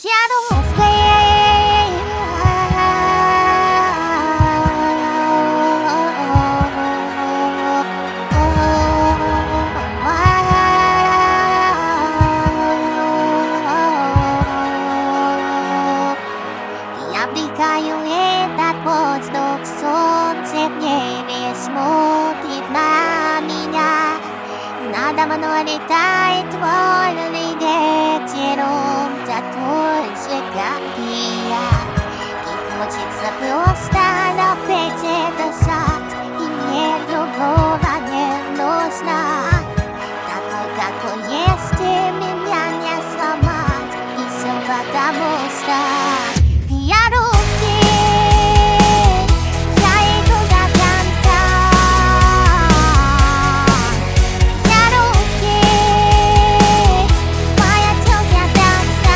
Я вдыхаю этот воздух, солнце в небе смотрит на меня. Надо мной летает вольный ветер, он такой же, как и я. И хочется просто напеть и дышать, и мне другого не нужно. Такой, какой есть, и меня не сломать, и все потому что я русский, я иду до конца. Я русский, моя тётя танца.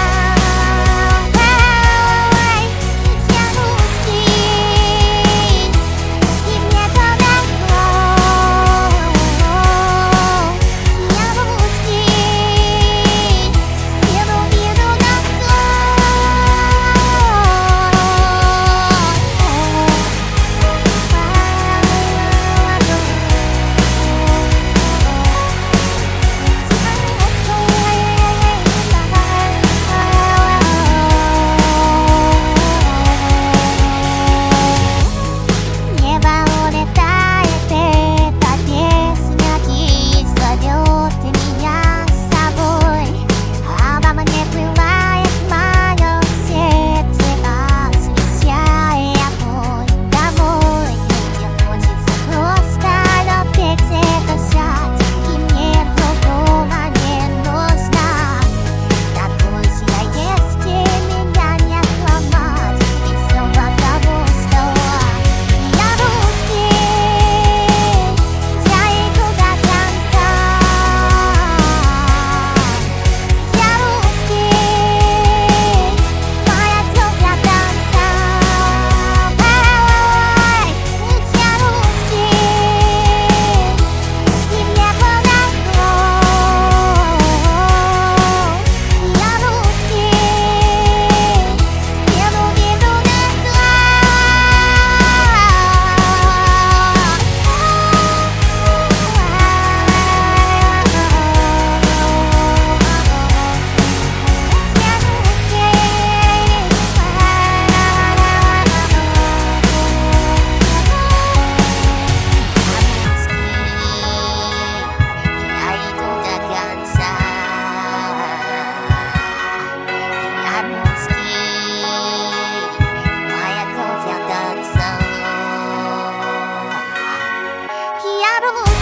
Я русский, и мне повезло. Я русский, сделаю виду на небо улетает, эта песня и зовет меня с собой. Обо мне плывает мое сердце, освещая путь домой. Мне хочется просто любить и дышать, и мне другого не нужно. Такой же я есть, и меня не сломать, и все потому что я русский, я иду до конца. Я русский, моя тётя танца. Я русский, и мне повезло. Я русский, сделаю виду на я иду до конца. Я русский, моя тётя танца. Я русский.